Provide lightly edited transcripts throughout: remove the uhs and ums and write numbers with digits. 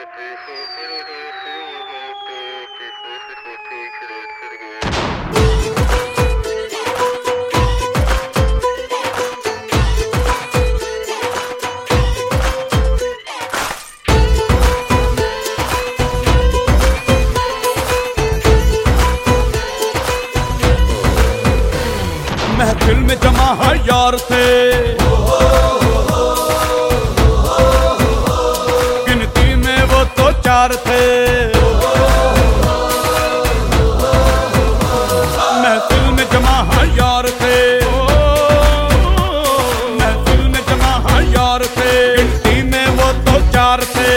महफिल में जमा है यार थे, गिनती में वो तो चार थे। महफिल में जमा है यार थे, महफिल में जमा है यार थे, गिनती में वो तो चार थे।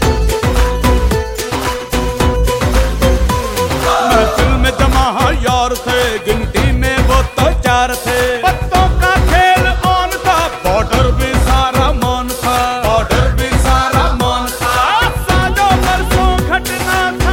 महफिल में जमा है यार थे, गिनती में वो तो चार थे। पत्तों का खेल ऑन था, बॉर्डर भी सारा मान था, बॉर्डर भी सारा मान था। सालों बरसों घटना था,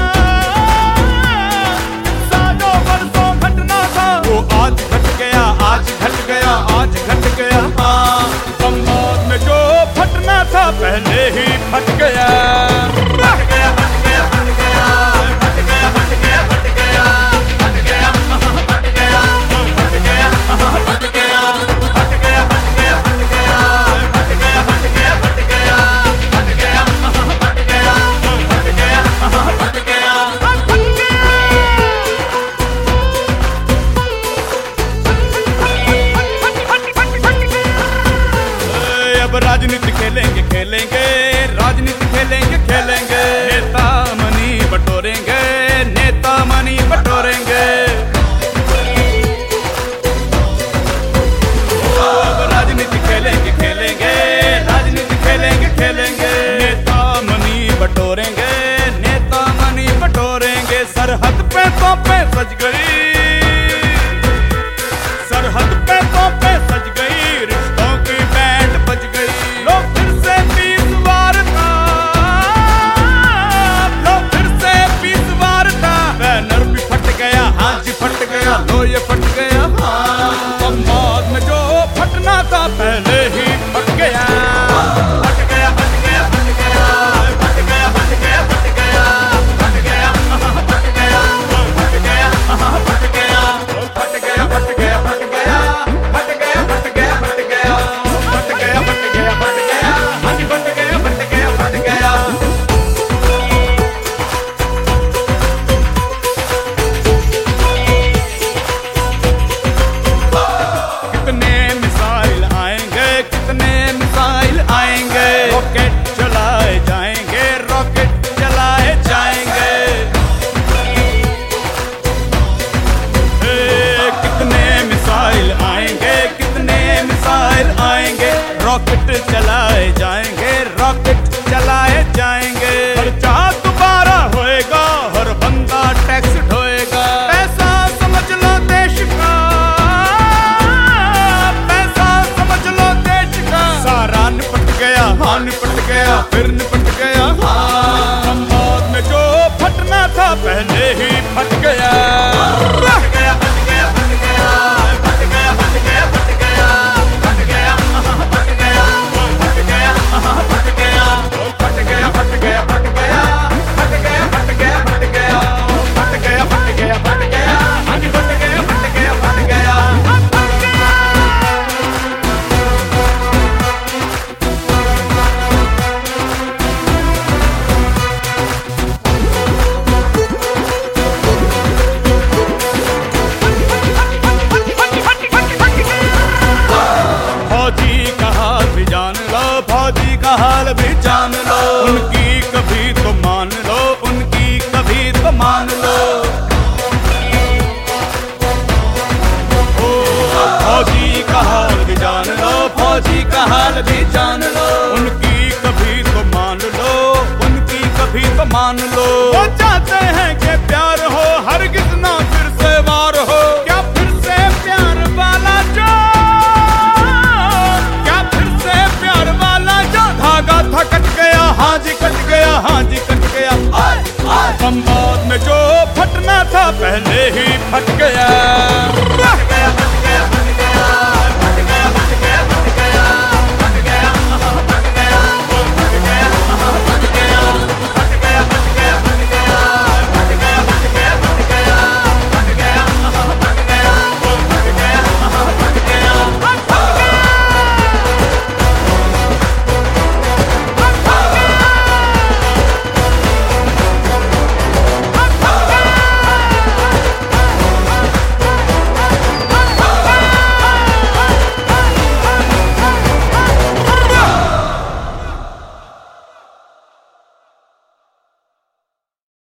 सालों बरसों घटना था। वो आज घट गया, आज घट गया, आज घट गया। हाँ, बंगाल में जो फटना था पहले ही फट गया। फट गया, फट गया, फट गया, फट गया, फट गया, फट गया, फट गया, फट गया, फट गया, फट गया, फट गया, फट गया, फट गया, फट गया, फट गया, फट गया, फट गया, फट गया, फट गया, फट गया। अब राजनीति खेलेंगे खेलेंगे, राजनीति खेलेंगे खेलेंगे। नेता मनी बटोरेंगे, नेता मनी बटोरेंगे। अब राजनीति खेलेंगे खेलेंगे, राजनीति खेलेंगे खेलेंगे। नेता मनी बटोरेंगे, नेता मनी बटोरेंगे। सरहद पे तोपें सज गई, सरहद पे तोपें सज गई, रिश्तों की बैंड बज गई। लोग फिर से 20 वार था, लोग फिर से 20 वार था। बैनर भी फट गया, हाँ जी फट गया, लो ये फट गया। हाँ, बंगाल में जो फटना था पहले ही फट गया। फट गया, फट गया, फट गया, फट गया, फट गया, फट गया, फट गया, फट गया, फट गया, फट गया, फट गया, फट गया, फट गया, फट गया, फट गया, फट गया, फट गया, फट गया, फट गया, हाँ जी फट गया, फट गया, फट गया। कितने मिसाइल आएंगे, कितने मिसाइल आएंगे। रॉकेट चलाए जाएंगे, रॉकेट चलाए जाएंगे। कितने मिसाइल आएंगे, कितने मिसाइल आएंगे। रॉकेट चलाए जाएंगे, रॉकेट चलाए जाएंगे। खर्चा दोबारा होएगा, हर बंदा टैक्स ढोएगा। पैसा समझ लो देश का, पैसा समझ लो देश का। सारा निपट गया, हाँ निपट गया, फिर निपट गया। हाँ, बंगाल में जो फटना था पहले ही फट गया। फट गया, फट गया, फट गया, फट गया, फट गया, फट गया, फट गया, फट गया, फट गया, फट गया, फट गया, फट गया, फट गया, फट गया, फट गया, फट गया, फट गया, फट गया, फट गया, हाँ जी फट गया, फट गया, फट गया। फौजी का हाल भी जान लो, फौजी का हाल भी जान लो। उनकी कभी तो मान लो, उनकी कभी तो मान लो। ओ, फौजी का हाल भी जान लो, फौजी का हाल भी जान लो। उनकी कभी तो मान लो, उनकी कभी तो मान लो। वो चाहते हैं कि प्यार हो, हरगिज़ ना फिर से वार हो। क्या फिर से प्यार वाला जो, क्या फिर से प्यार वाला जो धागा था कट गया। हाँ जी कट गया, हाँ जी कट गया। बंगाल में जो फटना था पहले ही फट गया।